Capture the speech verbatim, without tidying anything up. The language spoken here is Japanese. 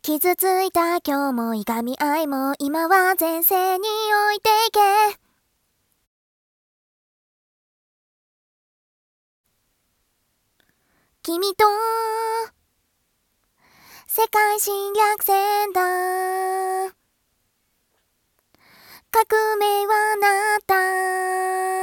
傷ついた今日もいがみ合いも今は前世に置いていけ。君と世界侵略戦だ。革命はなった。